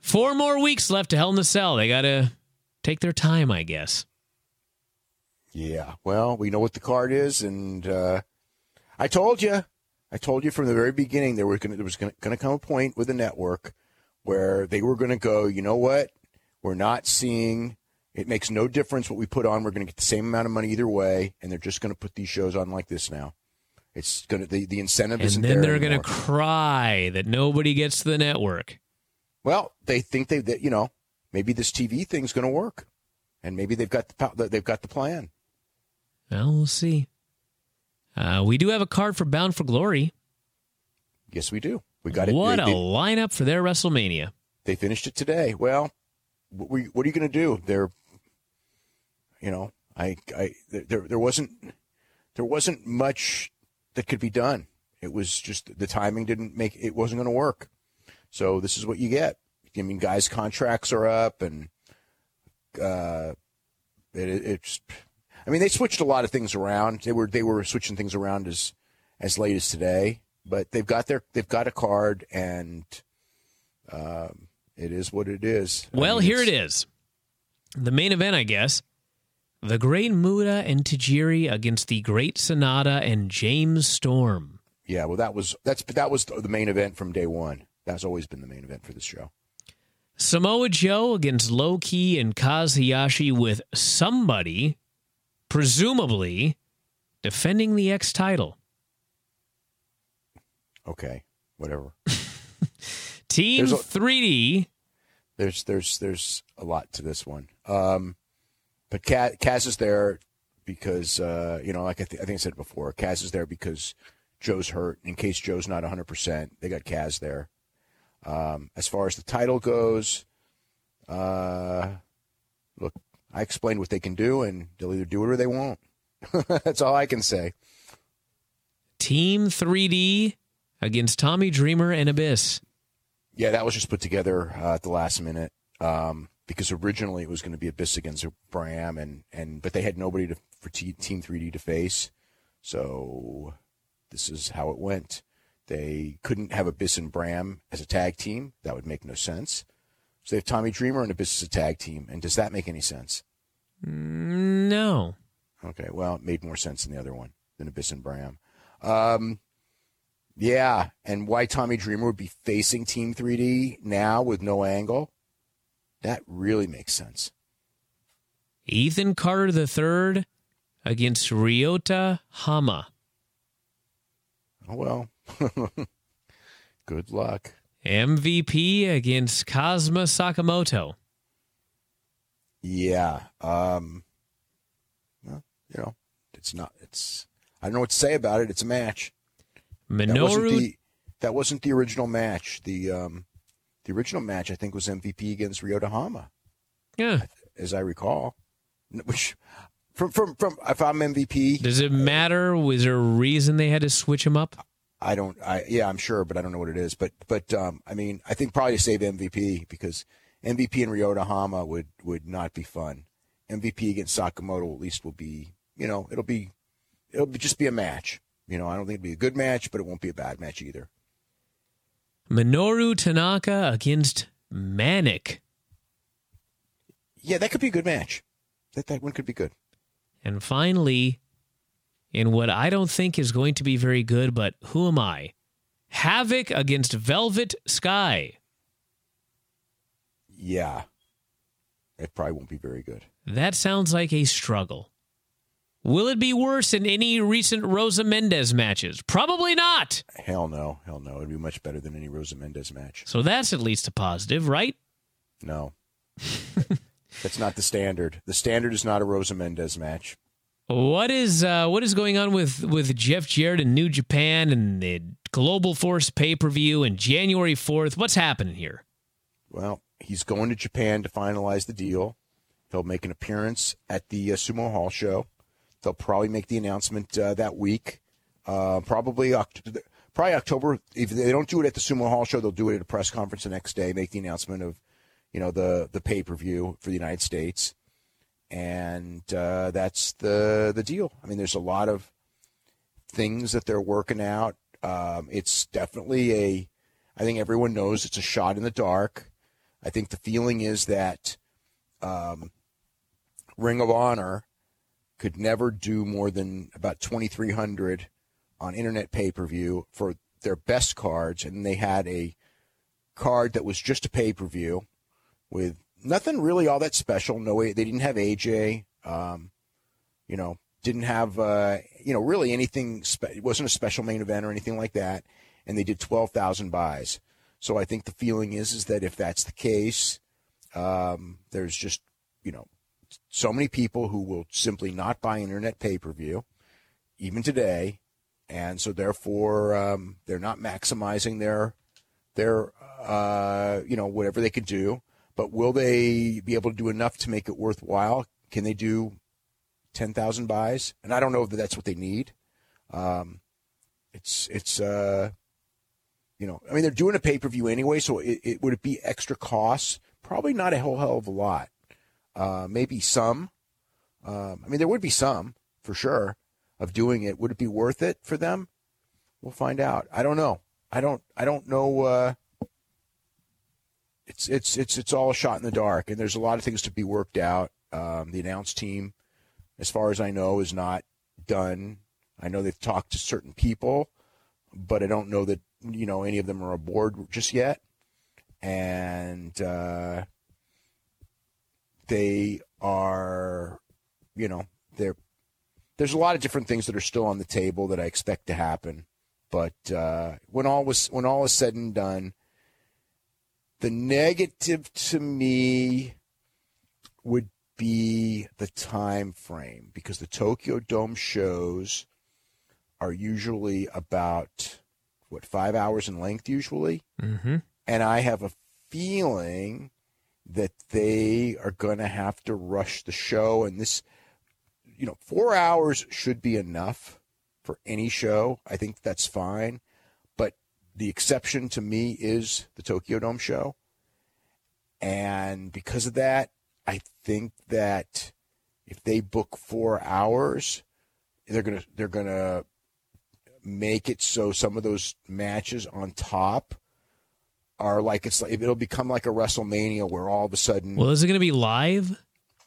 Four more weeks left to Hell in a Cell. They got to take their time, I guess. Yeah, well, we know what the card is, and uh, I told you. I told you from the very beginning there, were gonna, there was going to come a point with the network where they were going to go, you know what, we're not seeing, it makes no difference what we put on, we're going to get the same amount of money either way, and they're just going to put these shows on like this now. It's going to, the, the incentive isn't there And then they're going to cry that nobody gets to the network. Well, they think they, that, you know, maybe this T V thing's going to work, and maybe they've got the, they've got the plan. Well, we'll see. Uh, we do have a card for Bound for Glory. Yes, we do. We got it. What they, a they, lineup for their WrestleMania. They finished it today. Well, what, were you, what are you going to do? They're, you know, I, I, there, there wasn't, there wasn't much that could be done. It was just the timing didn't make it wasn't going to work. So this is what you get. I mean, guys' contracts are up, and uh, it, it's. I mean, they switched a lot of things around. They were they were switching things around as as late as today, but they've got their they've got a card, and um, it is what it is. Well, I mean, here it is, the main event, I guess. The Great Muta and Tajiri against the Great Sonata and James Storm. Yeah, well, that was that's that was the main event from day one. That's always been the main event for this show. Samoa Joe against Low Ki and Kaz Hayashi with somebody, presumably, defending the X title. Okay, whatever. Team there's a, three D. There's there's there's a lot to this one. Um, but Kaz, Kaz is there because uh, you know, like I, th- I think I said before, Kaz is there because Joe's hurt. In case Joe's not one hundred percent, they got Kaz there. Um, as far as the title goes, uh, look, I explained what they can do, and they'll either do it or they won't. That's all I can say. Team three D against Tommy Dreamer and Abyss. Yeah, that was just put together uh, at the last minute um, because originally it was going to be Abyss against Bram, and, and but they had nobody to, for t- Team three D to face, so this is how it went. They couldn't have Abyss and Bram as a tag team. That would make no sense. So they have Tommy Dreamer and Abyss as a tag team. And does that make any sense? No. Okay, well, it made more sense than the other one, than Abyss and Bram. Um, yeah, and why Tommy Dreamer would be facing Team three D now with no angle, that really makes sense. Ethan Carter the third against Ryota Hama. Oh, well. Good luck. M V P against Kazuma Sakamoto. Yeah. Um, well, you know, it's not, it's, I don't know what to say about it. It's a match. Minoru. That wasn't the, that wasn't the original match. The, um, the original match, I think, was M V P against Ryota Hama. Yeah. As I recall. Which, from, from, from, if I'm M V P. Does it matter? Was there a reason they had to switch him up? I don't, I, yeah, I'm sure, but I don't know what it is. But, but, um, I mean, I think probably to save M V P because M V P and Ryota Hama would, would not be fun. M V P against Sakamoto at least will be, you know, it'll be, it'll be, just be a match. You know, I don't think it'll be a good match, but it won't be a bad match either. Minoru Tanaka against Manic. Yeah, that could be a good match. That, that one could be good. And finally, in what I don't think is going to be very good, but who am I? Havoc against Velvet Sky. Yeah. It probably won't be very good. That sounds like a struggle. Will it be worse than any recent Rosa Mendez matches? Probably not. Hell no. Hell no. It'd be much better than any Rosa Mendez match. So that's at least a positive, right? No. That's not the standard. The standard is not a Rosa Mendez match. What is uh, what is going on with, with Jeff Jarrett and New Japan and the Global Force pay-per-view and January fourth? What's happening here? Well, he's going to Japan to finalize the deal. He'll make an appearance at the uh, Sumo Hall show. They'll probably make the announcement uh, that week. Uh, probably, Oct- probably October. If they don't do it at the Sumo Hall show, they'll do it at a press conference the next day, make the announcement of, you know, the, the pay-per-view for the United States. And uh, that's the the deal. I mean, there's a lot of things that they're working out. Um, it's definitely a, I think everyone knows it's a shot in the dark. I think the feeling is that um, Ring of Honor could never do more than about twenty-three hundred on internet pay-per-view for their best cards, and they had a card that was just a pay-per-view with nothing really all that special. No way, they didn't have A J, um, you know, didn't have uh, you know really anything. Spe- it wasn't a special main event or anything like that, and they did twelve thousand buys. So I think the feeling is is that if that's the case, um, there's just you know so many people who will simply not buy internet pay-per-view, even today. And so, therefore, um, they're not maximizing their, their, uh, you know, whatever they could do. But will they be able to do enough to make it worthwhile? Can they do ten thousand buys? And I don't know that that's what they need. Um, it's, it's, uh, you know, I mean, they're doing a pay-per-view anyway, so it, it would it be extra costs? Probably not a whole hell of a lot. Uh, maybe some. Um, I mean, there would be some for sure. Of doing it, would it be worth it for them? We'll find out. I don't know. I don't. I don't know. Uh, it's it's it's it's all a shot in the dark, and there's a lot of things to be worked out. Um, the announce team, as far as I know, is not done. I know they've talked to certain people, but I don't know that you know any of them are aboard just yet. And uh, they are, you know, they're. There's a lot of different things that are still on the table that I expect to happen, but uh, when all was when all is said and done, the negative to me would be the time frame, because the Tokyo Dome shows are usually about what five hours in length usually, mm-hmm. and I have a feeling that they are going to have to rush the show, and this. You know, four hours should be enough for any show. I think that's fine. But the exception to me is the Tokyo Dome show. And because of that, I think that if they book four hours, they're gonna they're gonna make it so some of those matches on top are like it's like it'll become like a WrestleMania where all of a sudden. Well, is it going to be live?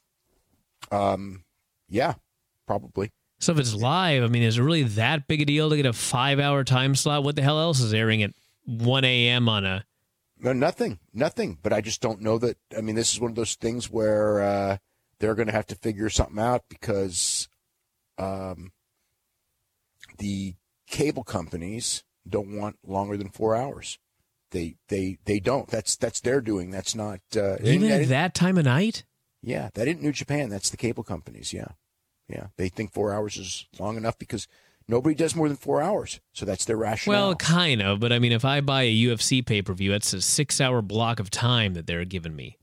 Um, yeah. Probably. So if it's live, I mean, is it really that big a deal to get a five-hour time slot? What the hell else is airing at one a.m. on a... No, nothing. Nothing. But I just don't know that... I mean, this is one of those things where uh, they're going to have to figure something out because um, the cable companies don't want longer than four hours. They they they don't. That's that's their doing. That's not... Uh, Even at that time of night? Yeah. That isn't New Japan. That's the cable companies, yeah. Yeah, they think four hours is long enough because nobody does more than four hours. So that's their rationale. Well, kind of. But, I mean, if I buy a U F C pay-per-view, that's a six-hour block of time that they're giving me.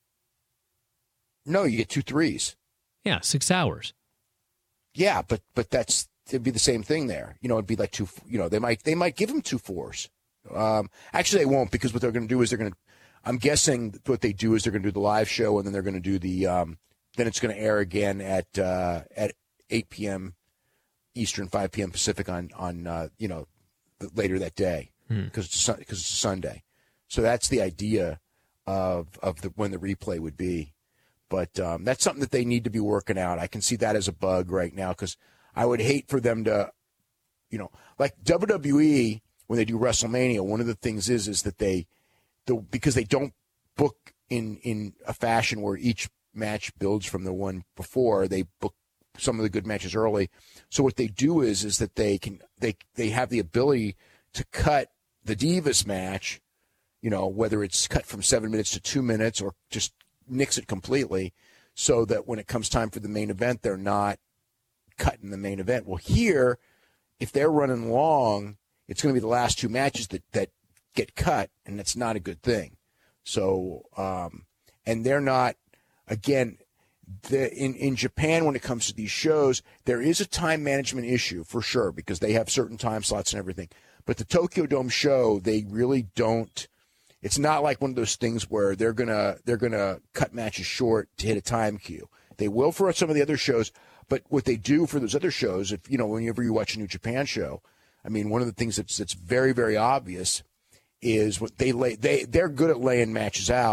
No, you get two threes. Yeah, six hours. Yeah, but but that's it'd be the same thing there. You know, it'd be like two. You know, they might they might give them two fours. Um, actually, they won't, because what they're going to do is they're going to. I'm guessing what they do is they're going to do the live show, and then they're going to do the. Um, then it's going to air again at uh, at eight p.m. Eastern, five p.m. Pacific on on uh, you know later that day because hmm. it's because it's a Sunday. So that's the idea of of the when the replay would be. But um, that's something that they need to be working out. I can see that as a bug right now, because I would hate for them to, you know, like W W E when they do WrestleMania. One of the things is is that they, the, because they don't book in in a fashion where each match builds from the one before. They book some of the good matches early. So what they do is is that they can they they have the ability to cut the Divas match, you know, whether it's cut from seven minutes to two minutes or just nix it completely, so that when it comes time for the main event, they're not cutting the main event. Well, here, if they're running long, it's going to be the last two matches that, that get cut, and that's not a good thing. So, um, and they're not, again, the, in, in Japan, when it comes to these shows, there is a time management issue for sure, because they have certain time slots and everything. But the Tokyo Dome show, they really don't. It's not like one of those things where they're gonna they're gonna cut matches short to hit a time cue. They will for some of the other shows, but what they do for those other shows, if you know, whenever you watch a New Japan show, I mean, one of the things that's that's very very obvious is what they lay they they're good at laying matches out,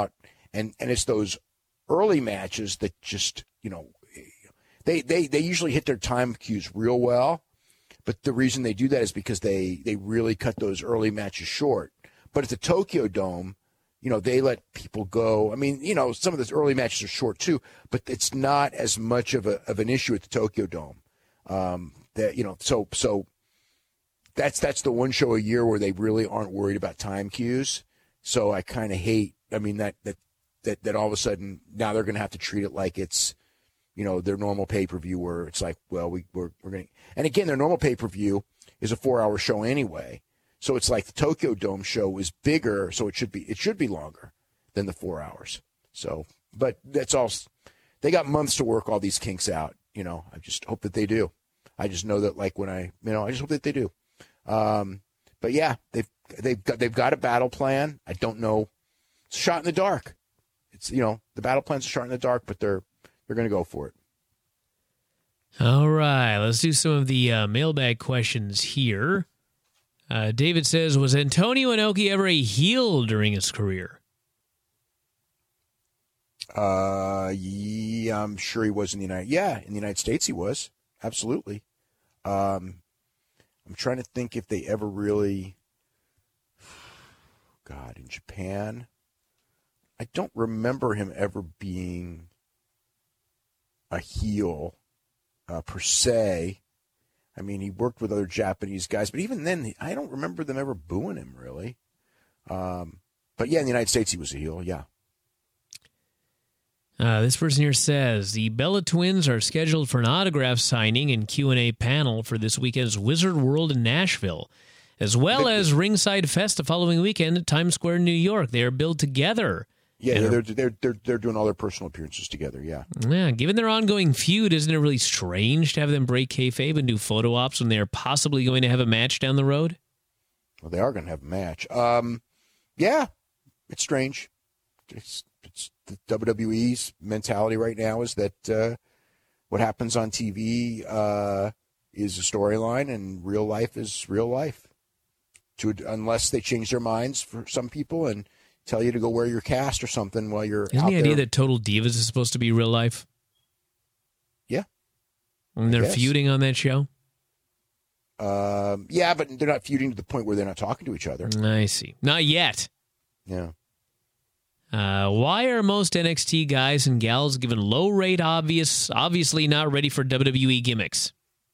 And and it's those early matches that just, you know, they, they, they usually hit their time cues real well. But the reason they do that is because they, they really cut those early matches short. But at the Tokyo Dome, you know, they let people go. I mean, you know, some of those early matches are short too, but it's not as much of a of an issue at the Tokyo Dome. Um, that you know, so so that's that's the one show a year where they really aren't worried about time cues. So I kind of hate. I mean that that that that all of a sudden now they're going to have to treat it like it's, you know, their normal pay per view where it's like, well, we we're we're going to. And again, their normal pay per view is a four hour show anyway. So it's like the Tokyo Dome show is bigger, so it should be it should be longer than the four hours. So, but that's all. They got months to work all these kinks out. You know, I just hope that they do. I just know that, like when I, you know, I just hope that they do. Um, but yeah, they've they've got they've got a battle plan. I don't know. It's a shot in the dark. It's you know the battle plan's a shot in the dark, but they're they're going to go for it. All right, let's do some of the uh, mailbag questions here. Uh, David says, was Antonio Inoki ever a heel during his career? Uh, yeah, I'm sure he was in the United. Yeah, in the United States he was absolutely. Um, I'm trying to think if they ever really. God, in Japan, I don't remember him ever being a heel uh, per se. I mean, he worked with other Japanese guys, but even then, I don't remember them ever booing him, really. Um, but yeah, in the United States, he was a heel, yeah. Uh, this person here says, the Bella Twins are scheduled for an autograph signing and Q and A panel for this weekend's Wizard World in Nashville, as well as Ringside Fest the following weekend at Times Square, New York. They are billed together. Yeah, yeah they're, they're they're they're doing all their personal appearances together. Yeah. Yeah. Given their ongoing feud, isn't it really strange to have them break kayfabe and do photo ops when they are possibly going to have a match down the road? Well, they are going to have a match. Um, yeah, it's strange. It's it's the W W E's mentality right now is that uh, what happens on T V uh, is a storyline, and real life is real life. To unless they change their minds for some people and tell you to go wear your cast or something while you're Isn't out the idea there. that Total Divas is supposed to be real life? Yeah. And they're feuding on that show? Um, yeah, but they're not feuding to the point where they're not talking to each other. I see. Not yet. Yeah. Uh, why are most N X T guys and gals given low rate, obvious, obviously not ready for W W E gimmicks?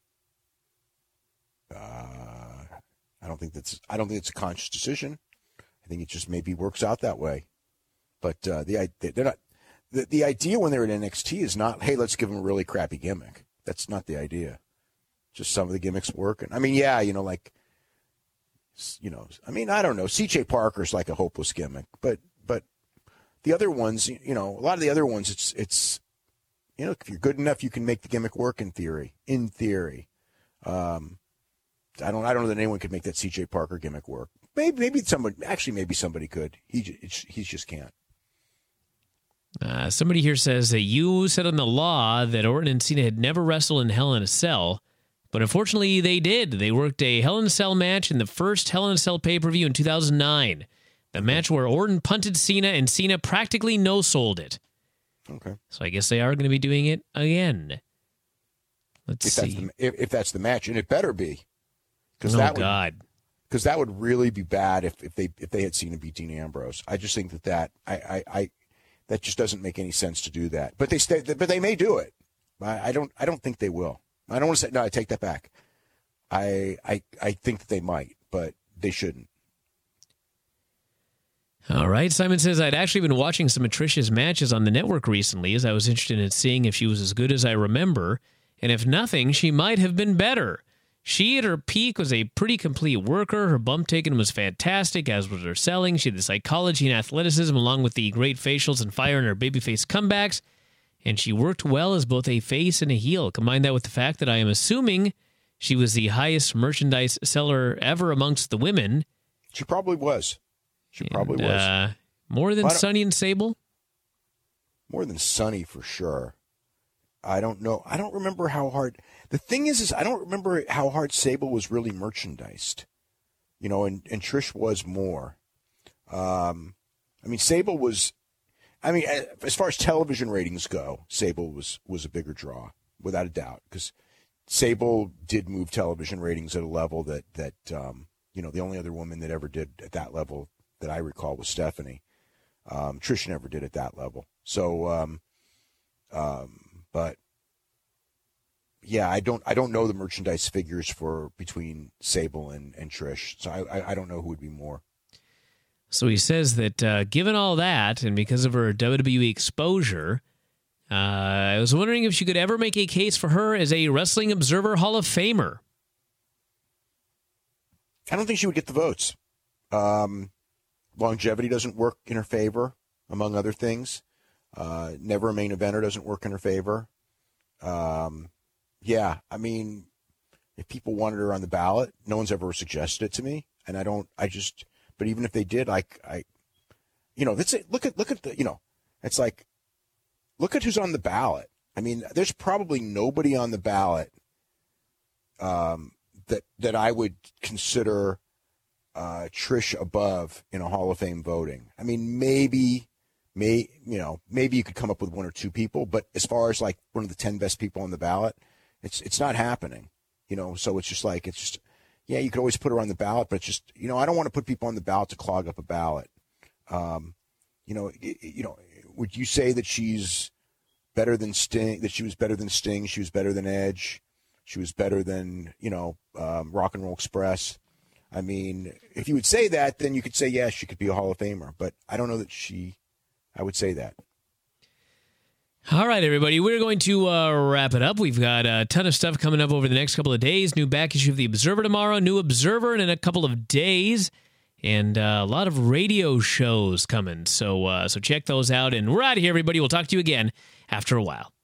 Uh, I don't think that's. I don't think it's a conscious decision. I think it just maybe works out that way. But uh, the they're not. The, the idea when they're at N X T is not, hey, let's give them a really crappy gimmick. That's not the idea. Just some of the gimmicks work. And I mean, yeah, you know, like, you know, I mean, I don't know. C J Parker's like a hopeless gimmick, but but the other ones, you know, a lot of the other ones, it's it's, you know, if you're good enough, you can make the gimmick work in theory. In theory, um, I don't I don't know that anyone could make that C J Parker gimmick work. Maybe maybe somebody actually maybe somebody could. He he just can't. Uh, somebody here says that you said on the law that Orton and Cena had never wrestled in Hell in a Cell, but unfortunately they did. They worked a Hell in a Cell match in the first Hell in a Cell pay-per-view in two thousand nine. The match where Orton punted Cena and Cena practically no-sold it. Okay. So I guess they are going to be doing it again. Let's if see. That's the, if, if that's the match, and it better be. Oh, that God. Would, because that would really be bad if, if they if they had Cena beat Dean Ambrose. I just think that that I, I, I that just doesn't make any sense to do that. But they stay, but they may do it. I, I don't I don't think they will. I don't want to say no. I take that back. I I I think that they might, but they shouldn't. All right. Simon says, I'd actually been watching some of Trish's matches on the network recently as I was interested in seeing if she was as good as I remember, and if nothing, she might have been better. She, at her peak, was a pretty complete worker. Her bump taken was fantastic, as was her selling. She had the psychology and athleticism, along with the great facials and fire in her babyface comebacks, and she worked well as both a face and a heel. Combine that with the fact that I am assuming she was the highest merchandise seller ever amongst the women. She probably was. She probably and, was. Uh, more than Sunny and Sable? More than Sunny, for sure. I don't know. I don't remember how hard. The thing is, is I don't remember how hard Sable was really merchandised. You know, and, and Trish was more. Um, I mean, Sable was. I mean, as far as television ratings go, Sable was, was a bigger draw, without a doubt, because Sable did move television ratings at a level that, that um, you know, the only other woman that ever did at that level that I recall was Stephanie. Um, Trish never did at that level. So, um, um, but yeah, I don't, I don't know the merchandise figures for between Sable and, and Trish. So I, I don't know who would be more. So he says that uh, given all that, and because of her W W E exposure, uh, I was wondering if she could ever make a case for her as a Wrestling Observer Hall of Famer. I don't think she would get the votes. Um, longevity doesn't work in her favor, among other things. Uh, never a main eventer doesn't work in her favor. Um, yeah, I mean, if people wanted her on the ballot, no one's ever suggested it to me, and I don't. I just. But even if they did, I, I, you know, that's it. Look at look at the, you know, it's like, look at who's on the ballot. I mean, there's probably nobody on the ballot um, that that I would consider uh, Trish above in a Hall of Fame voting. I mean, maybe, may you know, maybe you could come up with one or two people, but as far as like one of the ten best people on the ballot, it's it's not happening. You know, so it's just like it's just. Yeah, you could always put her on the ballot, but it's just, you know, I don't want to put people on the ballot to clog up a ballot. Um, you know, you know, would you say that she's better than Sting, that she was better than Sting, she was better than Edge, she was better than, you know, um, Rock and Roll Express? I mean, if you would say that, then you could say, yes, she could be a Hall of Famer, but I don't know that she, I would say that. All right, everybody, we're going to uh, wrap it up. We've got a ton of stuff coming up over the next couple of days. New back issue of The Observer tomorrow, new Observer in a couple of days, and uh, a lot of radio shows coming. So, uh, so check those out, and we're out of here, everybody. We'll talk to you again after a while.